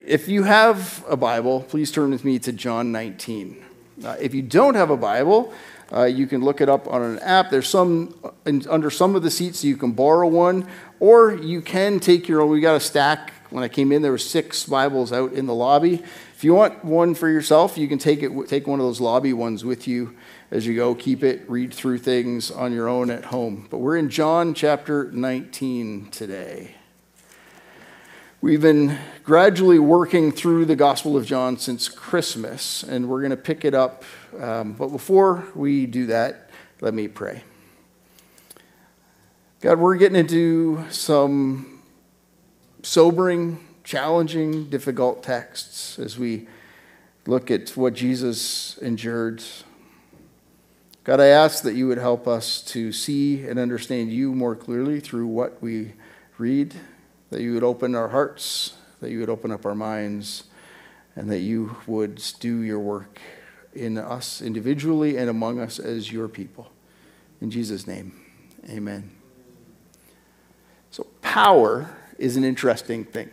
If you have a Bible, please turn with me to John 19. If you don't have a Bible, you can look it up on an app. There's some under some of the seats, so you can borrow one, or you can take your own. We got a stack. When I came in, there were 6 Bibles out in the lobby. If you want one for yourself, you can take one of those lobby ones with you as you go. Keep it, read through things on your own at home. But we're in John chapter 19 today. We've been gradually working through the Gospel of John since Christmas, and we're going to pick it up. But before we do that, let me pray. God, we're getting into some sobering, challenging, difficult texts as we look at what Jesus endured. God, I ask that you would help us to see and understand you more clearly through what we read, that you would open our hearts, that you would open up our minds, and that you would do your work in us individually and among us as your people. In Jesus' name, amen. So power is an interesting thing.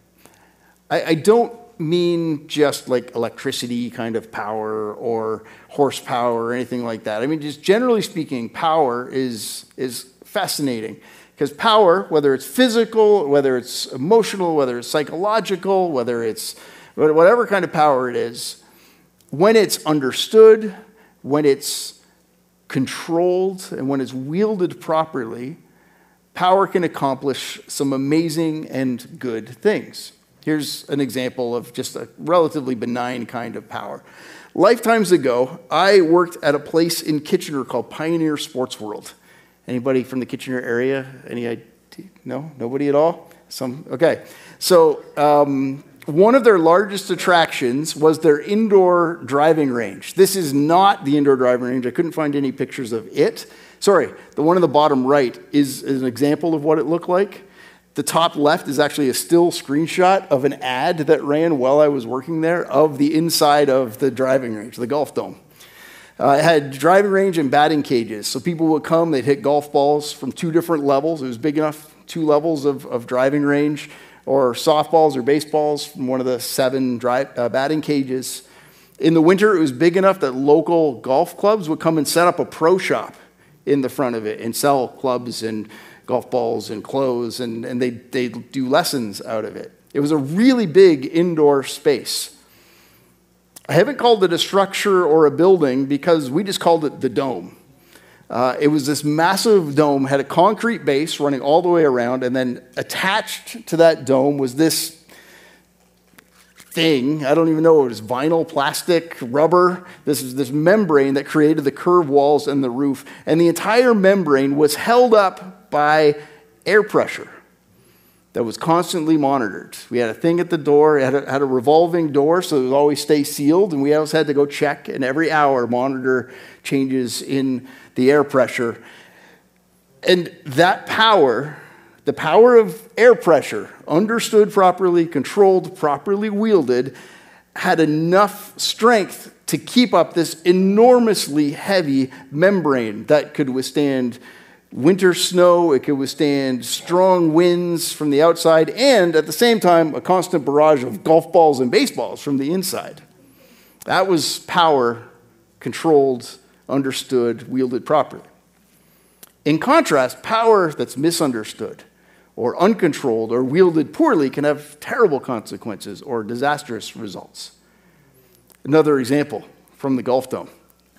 I don't mean just like electricity kind of power or horsepower or anything like that. I mean, just generally speaking, power is fascinating. Because power, whether it's physical, whether it's emotional, whether it's psychological, whether it's whatever kind of power it is, when it's understood, when it's controlled, and when it's wielded properly, power can accomplish some amazing and good things. Here's an example of just a relatively benign kind of power. Lifetimes ago, I worked at a place in Kitchener called Pioneer Sports World. Anybody from the Kitchener area? Any idea? No? Nobody at all? Okay. So one of their largest attractions was their indoor driving range. This is not the indoor driving range. I couldn't find any pictures of it. Sorry, the one on the bottom right is an example of what it looked like. The top left is actually a still screenshot of an ad that ran while I was working there of the inside of the driving range, the golf dome. It had driving range and batting cages. So people would come, they'd hit golf balls from 2 different levels. It was big enough, 2 levels of driving range, or softballs or baseballs from one of the 7 batting cages. In the winter, it was big enough that local golf clubs would come and set up a pro shop in the front of it and sell clubs and golf balls and clothes, and they do lessons out of it. It was a really big indoor space. I haven't called it a structure or a building because we just called it the dome. It was this massive dome, had a concrete base running all the way around, and then attached to that dome was this thing. I don't even know, it was vinyl, plastic, rubber. This is this membrane that created the curved walls and the roof. And the entire membrane was held up by air pressure that was constantly monitored. We had a thing at the door. It had a revolving door, so it would always stay sealed. And we always had to go check, and every hour monitor changes in the air pressure. And that power, the power of air pressure, understood properly, controlled, properly wielded, had enough strength to keep up this enormously heavy membrane that could withstand winter snow, it could withstand strong winds from the outside, and at the same time, a constant barrage of golf balls and baseballs from the inside. That was power controlled, understood, wielded properly. In contrast, power that's misunderstood or uncontrolled or wielded poorly can have terrible consequences or disastrous results. Another example from the golf dome.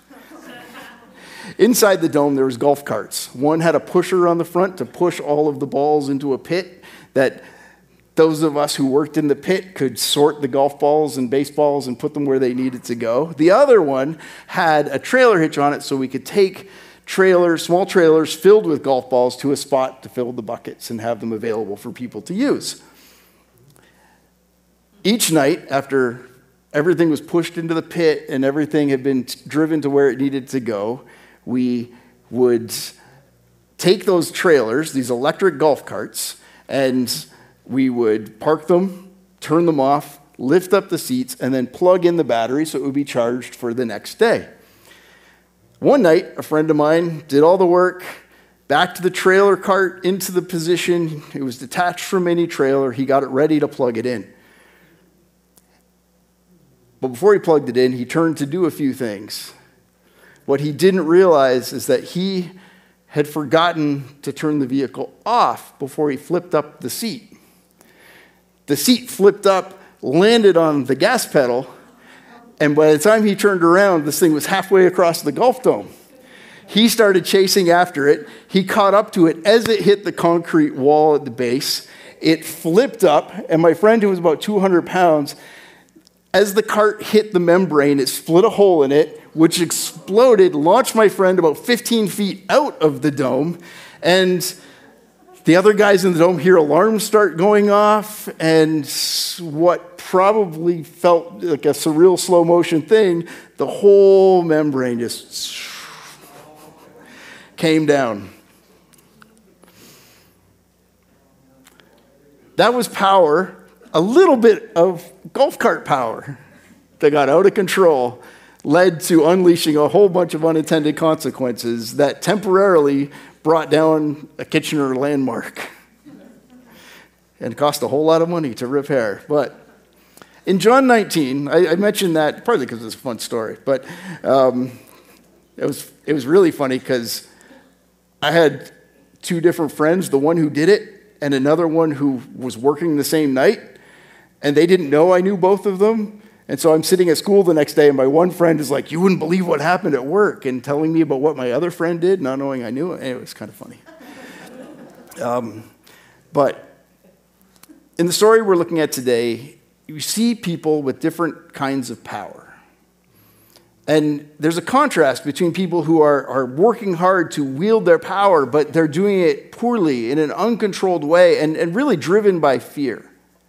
Inside the dome, there was golf carts. One had a pusher on the front to push all of the balls into a pit that those of us who worked in the pit could sort the golf balls and baseballs and put them where they needed to go. The other one had a trailer hitch on it so we could take small trailers filled with golf balls to a spot to fill the buckets and have them available for people to use. Each night, after everything was pushed into the pit and everything had been driven to where it needed to go, we would take those trailers, these electric golf carts, and we would park them, turn them off, lift up the seats, and then plug in the battery so it would be charged for the next day. One night, a friend of mine did all the work, backed the trailer cart into the position. It was detached from any trailer. He got it ready to plug it in. But before he plugged it in, he turned to do a few things. What he didn't realize is that he had forgotten to turn the vehicle off before he flipped up the seat. The seat flipped up, landed on the gas pedal, and by the time he turned around, this thing was halfway across the Gulf Dome. He started chasing after it. He caught up to it as it hit the concrete wall at the base. It flipped up, and my friend, who was about 200 pounds, as the cart hit the membrane, it split a hole in it, which exploded, launched my friend about 15 feet out of the dome, and the other guys in the dome hear alarms start going off, and what probably felt like a surreal slow motion thing, the whole membrane just came down. That was power, a little bit of golf cart power that got out of control, led to unleashing a whole bunch of unintended consequences that temporarily brought down a Kitchener landmark and cost a whole lot of money to repair. But in John 19, I mentioned that partly because it's a fun story, but it was really funny because I had two different friends, the one who did it and another one who was working the same night, and they didn't know I knew both of them. And so I'm sitting at school the next day, and my one friend is like, "You wouldn't believe what happened at work," and telling me about what my other friend did, not knowing I knew it. And it was kind of funny. But in the story we're looking at today, you see people with different kinds of power. And there's a contrast between people who are working hard to wield their power, but they're doing it poorly in an uncontrolled way and really driven by fear.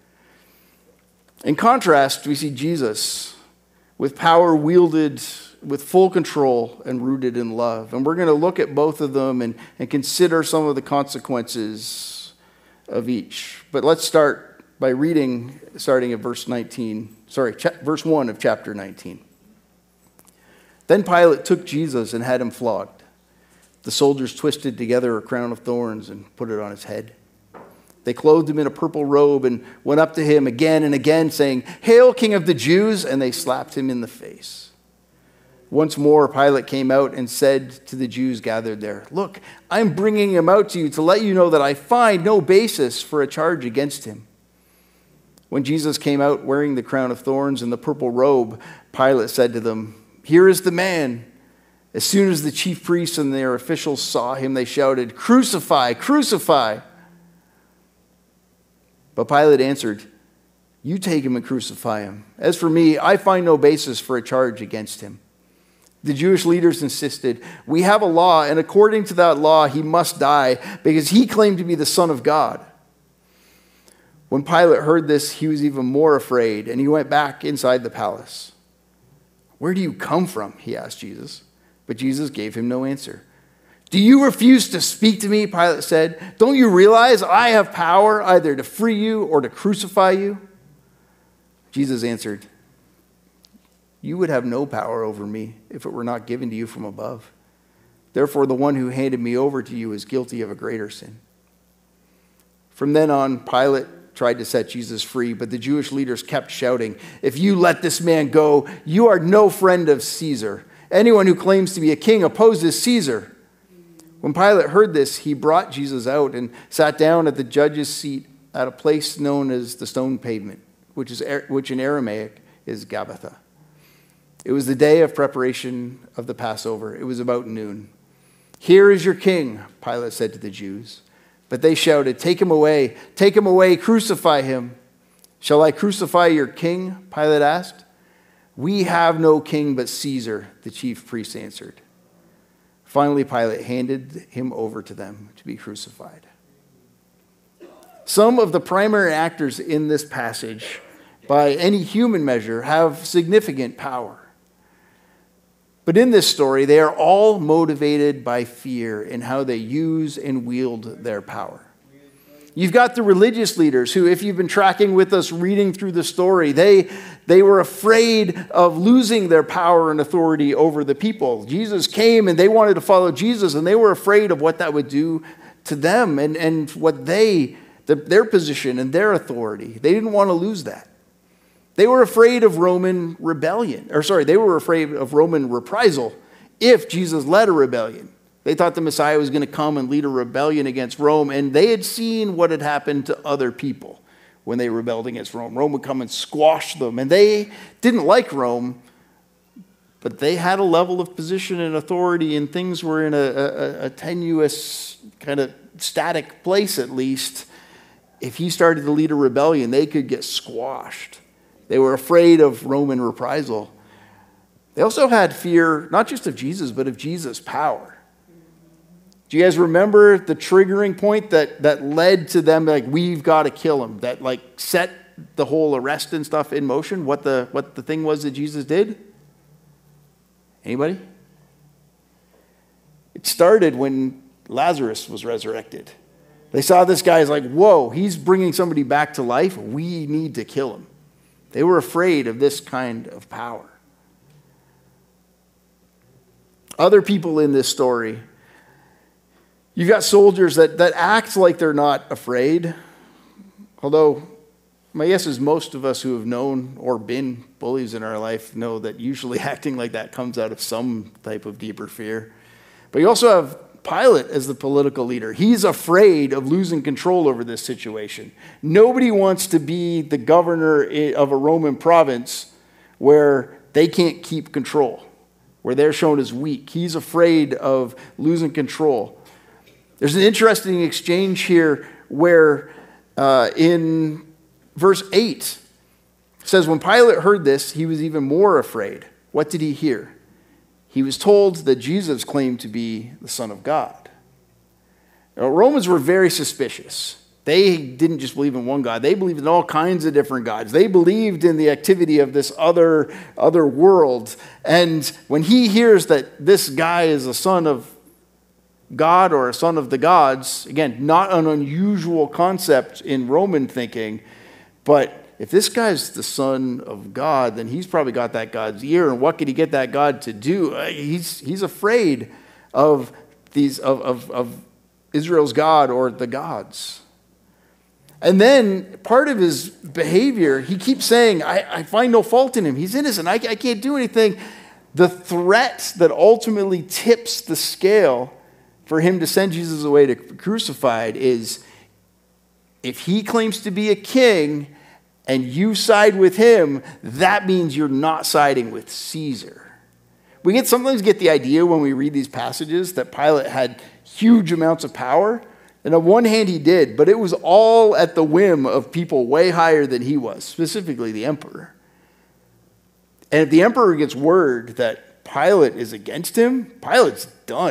In contrast, we see Jesus with power wielded with full control and rooted in love. And we're going to look at both of them and consider some of the consequences of each. But let's start by reading, starting at verse 1 of chapter 19. Then Pilate took Jesus and had him flogged. The soldiers twisted together a crown of thorns and put it on his head. They clothed him in a purple robe and went up to him again and again, saying, "Hail, King of the Jews!" And they slapped him in the face. Once more, Pilate came out and said to the Jews gathered there, "Look, I'm bringing him out to you to let you know that I find no basis for a charge against him." When Jesus came out wearing the crown of thorns and the purple robe, Pilate said to them, "Here is the man." As soon as the chief priests and their officials saw him, they shouted, "Crucify, crucify!" But Pilate answered, "You take him and crucify him. As for me, I find no basis for a charge against him." The Jewish leaders insisted, "We have a law, and according to that law, he must die because he claimed to be the Son of God." When Pilate heard this, he was even more afraid, and he went back inside the palace. "Where do you come from?" he asked Jesus. But Jesus gave him no answer. "Do you refuse to speak to me?" Pilate said. "Don't you realize I have power either to free you or to crucify you?" Jesus answered, "You would have no power over me if it were not given to you from above. Therefore, the one who handed me over to you is guilty of a greater sin." From then on, Pilate tried to set Jesus free, but the Jewish leaders kept shouting, "If you let this man go, you are no friend of Caesar. Anyone who claims to be a king opposes Caesar." When Pilate heard this, he brought Jesus out and sat down at the judge's seat at a place known as the Stone Pavement, which in Aramaic is Gabbatha. It was the day of preparation of the Passover. It was about noon. "Here is your king," Pilate said to the Jews. But they shouted, take him away, crucify him." "Shall I crucify your king?" Pilate asked. "We have no king but Caesar," the chief priests answered. Finally, Pilate handed him over to them to be crucified. Some of the primary actors in this passage, by any human measure, have significant power. But in this story, they are all motivated by fear in how they use and wield their power. You've got the religious leaders who, if you've been tracking with us reading through the story, they were afraid of losing their power and authority over the people. Jesus came and they wanted to follow Jesus, and they were afraid of what that would do to them and what their position and their authority. They didn't want to lose that. They were afraid of Roman rebellion. They were afraid of Roman reprisal if Jesus led a rebellion. They thought the Messiah was going to come and lead a rebellion against Rome, and they had seen what had happened to other people when they rebelled against Rome. Rome would come and squash them, and they didn't like Rome, but they had a level of position and authority, and things were in a tenuous, kind of static place at least. If he started to lead a rebellion, they could get squashed. They were afraid of Roman reprisal. They also had fear, not just of Jesus, but of Jesus' power. Do you guys remember the triggering point that led to them, like, we've got to kill him, that like set the whole arrest and stuff in motion? What the thing was that Jesus did? Anybody? It started when Lazarus was resurrected. They saw this guy as like, whoa, he's bringing somebody back to life. We need to kill him. They were afraid of this kind of power. Other people in this story, you've got soldiers that act like they're not afraid. Although, my guess is most of us who have known or been bullies in our life know that usually acting like that comes out of some type of deeper fear. But you also have Pilate as the political leader. He's afraid of losing control over this situation. Nobody wants to be the governor of a Roman province where they can't keep control, where they're shown as weak. He's afraid of losing control. There's an interesting exchange here where in verse 8 it says, when Pilate heard this, he was even more afraid. What did he hear? He was told that Jesus claimed to be the Son of God. Now, Romans were very suspicious. They didn't just believe in one God. They believed in all kinds of different gods. They believed in the activity of this other world. And when he hears that this guy is a son of God or a son of the gods, again, not an unusual concept in Roman thinking, but if this guy's the son of God, then he's probably got that God's ear. And what could he get that God to do? He's afraid of Israel's God or the gods. And then part of his behavior, he keeps saying, I find no fault in him. He's innocent. I can't do anything. The threat that ultimately tips the scale for him to send Jesus away to be crucified is, if he claims to be a king and you side with him, that means you're not siding with Caesar. We sometimes get the idea when we read these passages that Pilate had huge amounts of power. And on one hand he did, but it was all at the whim of people way higher than he was, specifically the emperor. And if the emperor gets word that Pilate is against him, Pilate's done.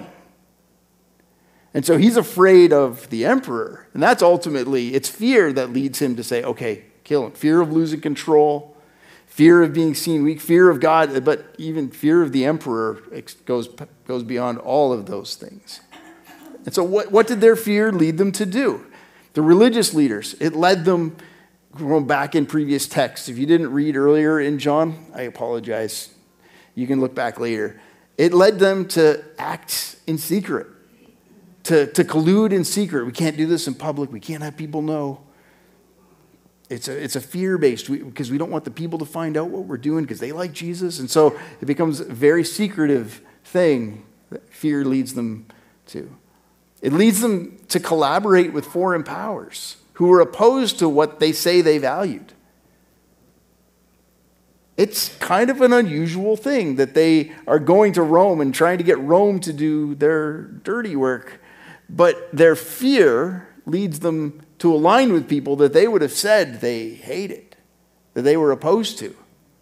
And so he's afraid of the emperor. And that's ultimately, it's fear that leads him to say, okay, kill him. Fear of losing control, fear of being seen weak, fear of God, but even fear of the emperor goes beyond all of those things. And so what did their fear lead them to do? The religious leaders, it led them, going back in previous texts. If you didn't read earlier in John, I apologize. You can look back later. It led them to act in secret, to collude in secret. We can't do this in public. We can't have people know. It's a fear-based, because we don't want the people to find out what we're doing because they like Jesus. And so it becomes a very secretive thing that fear leads them to. It leads them to collaborate with foreign powers who are opposed to what they say they valued. It's kind of an unusual thing that they are going to Rome and trying to get Rome to do their dirty work. But their fear leads them to align with people that they would have said they hated, that they were opposed to.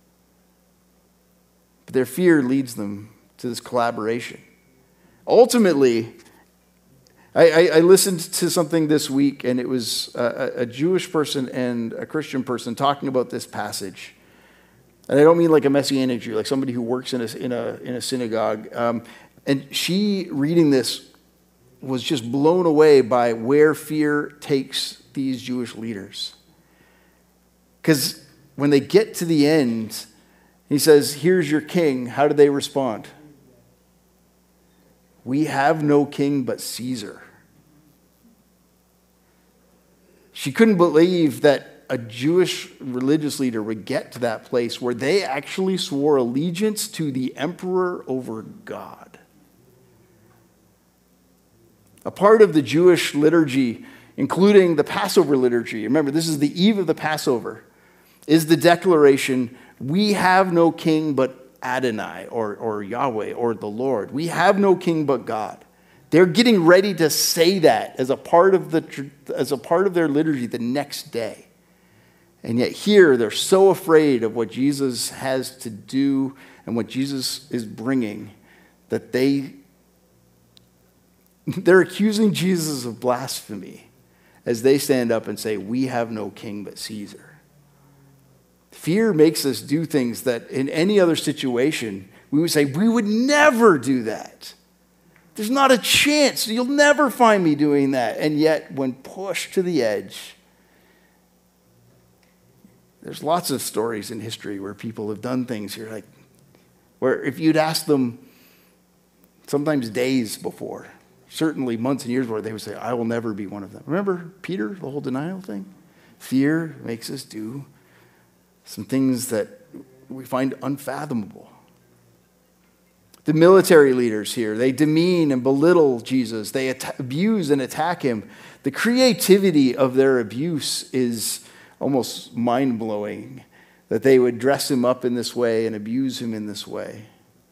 But their fear leads them to this collaboration. Ultimately, I listened to something this week, and it was a Jewish person and a Christian person talking about this passage. And I don't mean like a Messianic Jew, like somebody who works in a synagogue. And she, reading this, was just blown away by where fear takes these Jewish leaders. Because when they get to the end, he says, here's your king. How do they respond? We have no king but Caesar. She couldn't believe that a Jewish religious leader would get to that place where they actually swore allegiance to the emperor over God. A part of the Jewish liturgy, including the Passover liturgy, remember this is the eve of the Passover, is the declaration, we have no king but Adonai, or Yahweh, or the Lord. We have no king but God. They're getting ready to say that as a part of their liturgy the next day. And yet here they're so afraid of what Jesus has to do and what Jesus is bringing that they're accusing Jesus of blasphemy as they stand up and say, we have no king but Caesar. Fear makes us do things that in any other situation, we would say, we would never do that. There's not a chance. You'll never find me doing that. And yet, when pushed to the edge, there's lots of stories in history where people have done things here, like where if you'd ask them sometimes days before, certainly months and years before, they would say, I will never be one of them. Remember Peter, the whole denial thing? Fear makes us do some things that we find unfathomable. The military leaders here, they demean and belittle Jesus. They abuse and attack him. The creativity of their abuse is almost mind-blowing, that they would dress him up in this way and abuse him in this way.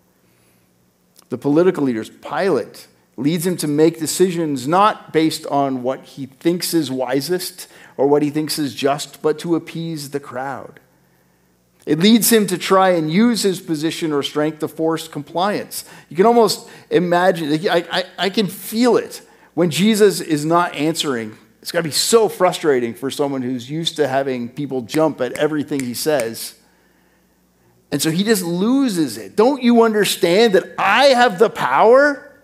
The political leaders, Pilate, leads him to make decisions not based on what he thinks is wisest or what he thinks is just, but to appease the crowd. It leads him to try and use his position or strength to force compliance. You can almost imagine, I can feel it when Jesus is not answering. It's got to be so frustrating for someone who's used to having people jump at everything he says. And so he just loses it. Don't you understand that I have the power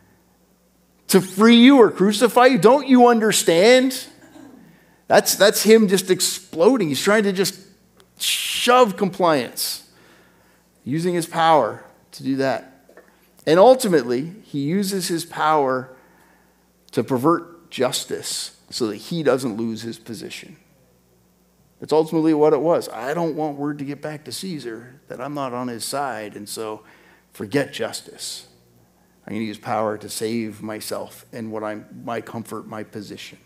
to free you or crucify you? Don't you understand? That's him just exploding. He's trying to just shove compliance, using his power to do that. And ultimately, he uses his power to pervert justice so that he doesn't lose his position. That's ultimately what it was. I don't want word to get back to Caesar that I'm not on his side, and so forget justice. I'm going to use power to save myself and my comfort, my position.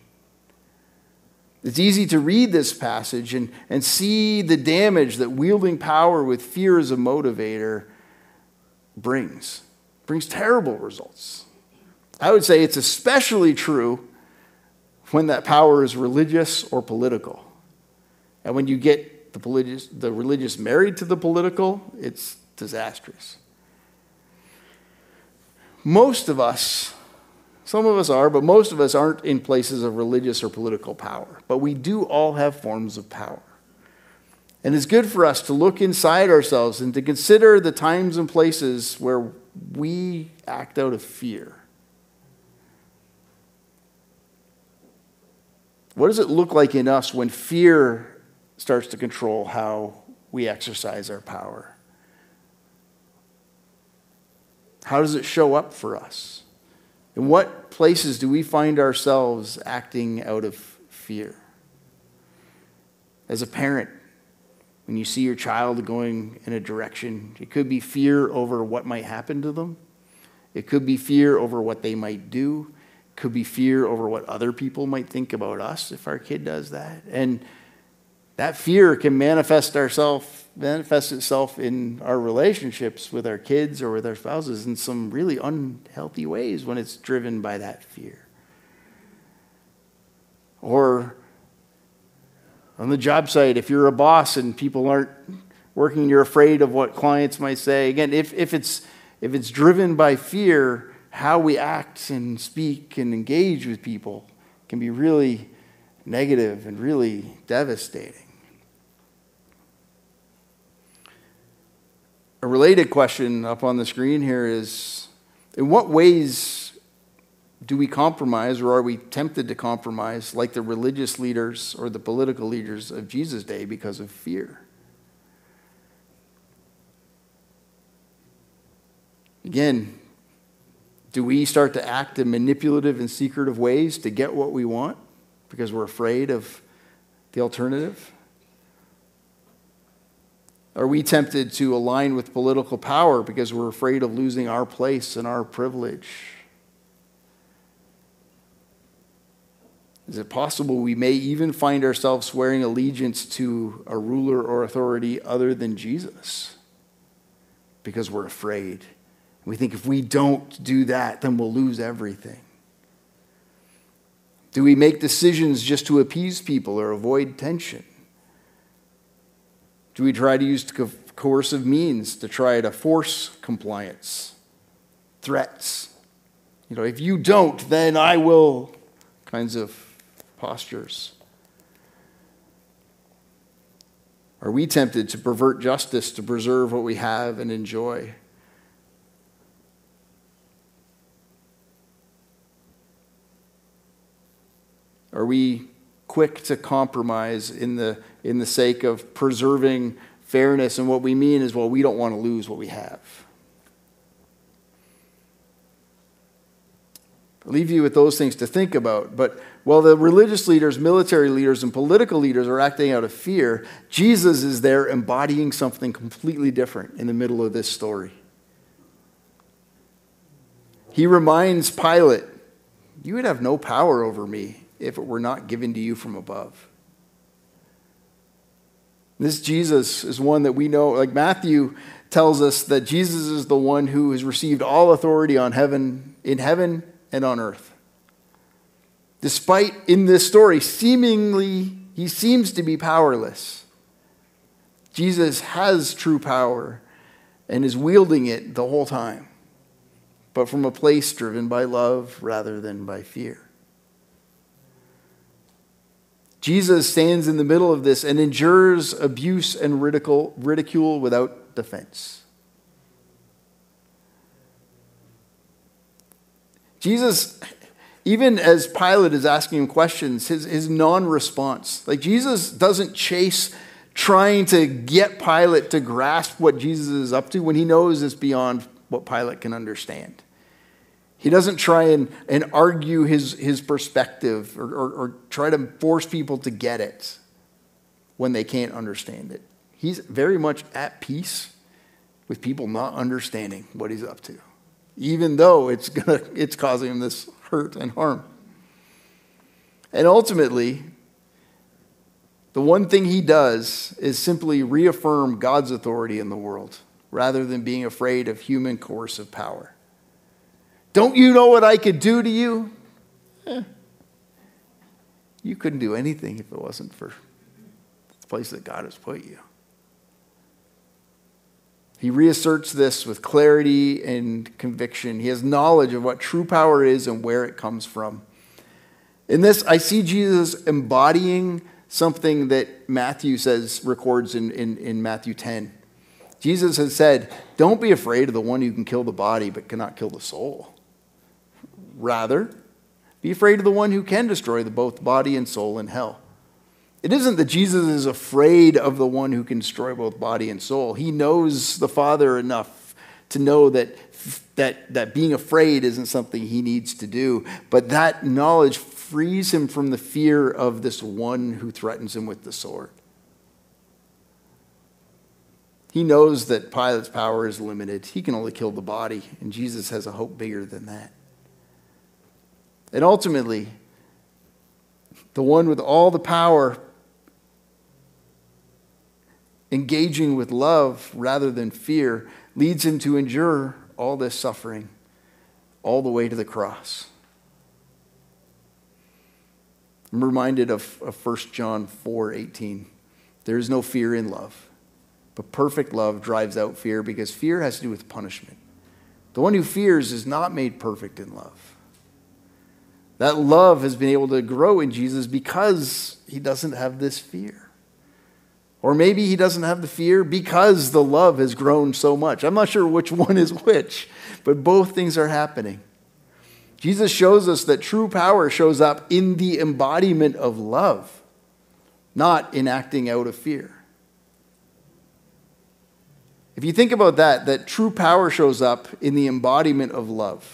It's easy to read this passage and see the damage that wielding power with fear as a motivator brings. It brings terrible results. I would say it's especially true when that power is religious or political. And when you get the religious married to the political, it's disastrous. Most of us, some of us are, but most of us aren't in places of religious or political power. But we do all have forms of power. And it's good for us to look inside ourselves and to consider the times and places where we act out of fear. What does it look like in us when fear starts to control how we exercise our power? How does it show up for us? In what places do we find ourselves acting out of fear? As a parent, when you see your child going in a direction, it could be fear over what might happen to them. It could be fear over what they might do. It could be fear over what other people might think about us if our kid does that. And that fear can manifest itself in our relationships with our kids or with our spouses in some really unhealthy ways when it's driven by that fear. Or on the job site, if you're a boss and people aren't working, you're afraid of what clients might say. Again, if it's driven by fear, how we act and speak and engage with people can be really negative and really devastating. A related question up on the screen here is, in what ways do we compromise, or are we tempted to compromise, like the religious leaders or the political leaders of Jesus' day, because of fear? Again, do we start to act in manipulative and secretive ways to get what we want because we're afraid of the alternative? Are we tempted to align with political power because we're afraid of losing our place and our privilege? Is it possible we may even find ourselves swearing allegiance to a ruler or authority other than Jesus because we're afraid? We think if we don't do that, then we'll lose everything. Do we make decisions just to appease people or avoid tension? Do we try to use coercive means to try to force compliance? Threats. If you don't, then I will, kinds of postures. Are we tempted to pervert justice to preserve what we have and enjoy? Are we quick to compromise in the sake of preserving fairness? And what we mean is, we don't want to lose what we have. I'll leave you with those things to think about. But while the religious leaders, military leaders, and political leaders are acting out of fear, Jesus is there embodying something completely different in the middle of this story. He reminds Pilate, you would have no power over me if it were not given to you from above. This Jesus is one that we know, like Matthew tells us that Jesus is the one who has received all authority in heaven and on earth. Despite, in this story, he seems to be powerless. Jesus has true power and is wielding it the whole time, but from a place driven by love rather than by fear. Jesus stands in the middle of this and endures abuse and ridicule without defense. Jesus, even as Pilate is asking him questions, his non-response, like Jesus doesn't chase trying to get Pilate to grasp what Jesus is up to when he knows it's beyond what Pilate can understand. He doesn't try and argue his perspective or try to force people to get it when they can't understand it. He's very much at peace with people not understanding what he's up to, even though it's causing him this hurt and harm. And ultimately, the one thing he does is simply reaffirm God's authority in the world rather than being afraid of human coercive power. Don't you know what I could do to you? You couldn't do anything if it wasn't for the place that God has put you. He reasserts this with clarity and conviction. He has knowledge of what true power is and where it comes from. In this, I see Jesus embodying something that Matthew records in Matthew 10. Jesus has said, don't be afraid of the one who can kill the body but cannot kill the soul. Rather, be afraid of the one who can destroy both body and soul in hell. It isn't that Jesus is afraid of the one who can destroy both body and soul. He knows the Father enough to know that being afraid isn't something he needs to do. But that knowledge frees him from the fear of this one who threatens him with the sword. He knows that Pilate's power is limited. He can only kill the body, and Jesus has a hope bigger than that. And ultimately, the one with all the power, engaging with love rather than fear, leads him to endure all this suffering all the way to the cross. I'm reminded of 1 John 4:18. There is no fear in love, but perfect love drives out fear because fear has to do with punishment. The one who fears is not made perfect in love. That love has been able to grow in Jesus because he doesn't have this fear. Or maybe he doesn't have the fear because the love has grown so much. I'm not sure which one is which, but both things are happening. Jesus shows us that true power shows up in the embodiment of love, not in acting out of fear. If you think about that true power shows up in the embodiment of love.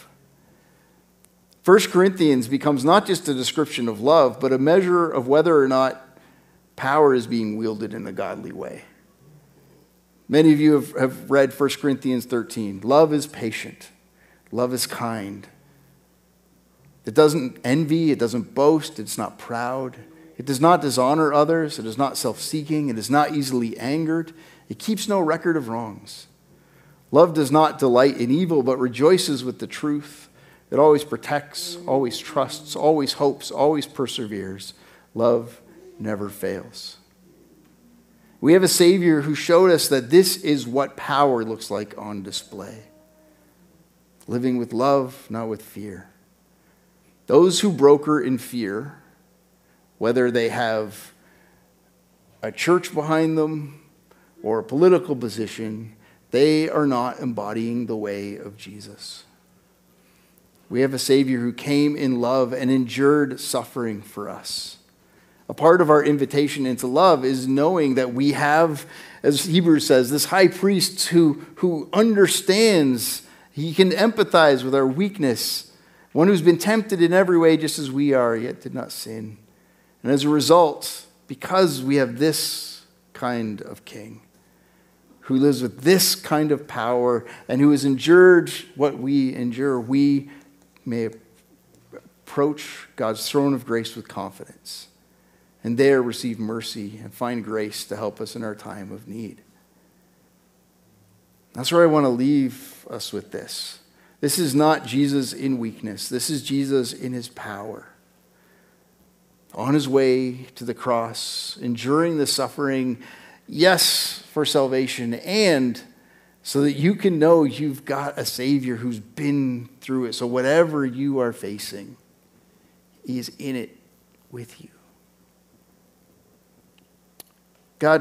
1 Corinthians becomes not just a description of love, but a measure of whether or not power is being wielded in a godly way. Many of you have read 1 Corinthians 13. Love is patient. Love is kind. It doesn't envy. It doesn't boast. It's not proud. It does not dishonor others. It is not self-seeking. It is not easily angered. It keeps no record of wrongs. Love does not delight in evil, but rejoices with the truth. It always protects, always trusts, always hopes, always perseveres. Love never fails. We have a Savior who showed us that this is what power looks like on display. Living with love, not with fear. Those who broker in fear, whether they have a church behind them or a political position, they are not embodying the way of Jesus. We have a Savior who came in love and endured suffering for us. A part of our invitation into love is knowing that we have, as Hebrews says, this high priest who understands, he can empathize with our weakness, one who's been tempted in every way just as we are, yet did not sin. And as a result, because we have this kind of king, who lives with this kind of power and who has endured what we endure, we may approach God's throne of grace with confidence and there receive mercy and find grace to help us in our time of need. That's where I want to leave us with this. This is not Jesus in weakness. This is Jesus in his power. On his way to the cross, enduring the suffering, yes, for salvation, and so that you can know you've got a Savior who's been through it. So whatever you are facing, he is in it with you. God,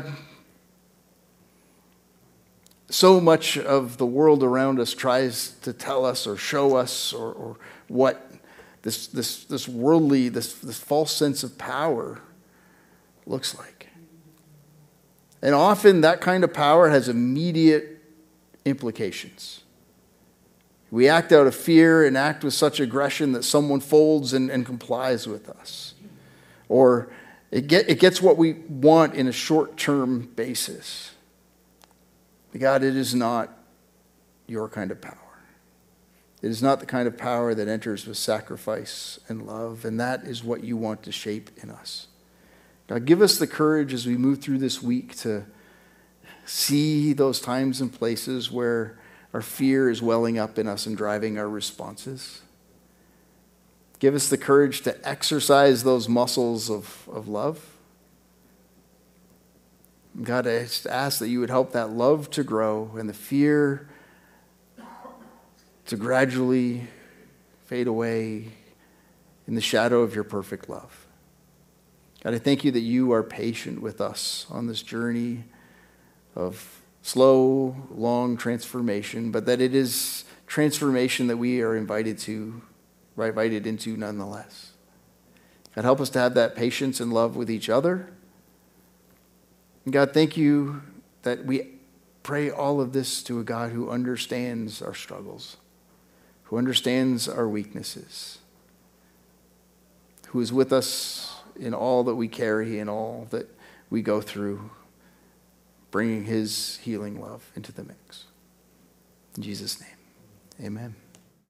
so much of the world around us tries to tell us or show us or what this worldly, this false sense of power looks like. And often that kind of power has immediate implications. We act out of fear and act with such aggression that someone folds and complies with us. Or it gets what we want in a short-term basis. God, it is not your kind of power. It is not the kind of power that enters with sacrifice and love, and that is what you want to shape in us. God, give us the courage as we move through this week to see those times and places where our fear is welling up in us and driving our responses. Give us the courage to exercise those muscles of love. God, I just ask that you would help that love to grow and the fear to gradually fade away in the shadow of your perfect love. God, I thank you that you are patient with us on this journey of slow, long transformation, but that it is transformation that we are invited into nonetheless. God, help us to have that patience and love with each other. And God, thank you that we pray all of this to a God who understands our struggles, who understands our weaknesses, who is with us in all that we carry and all that we go through, bringing his healing love into the mix. In Jesus' name, amen.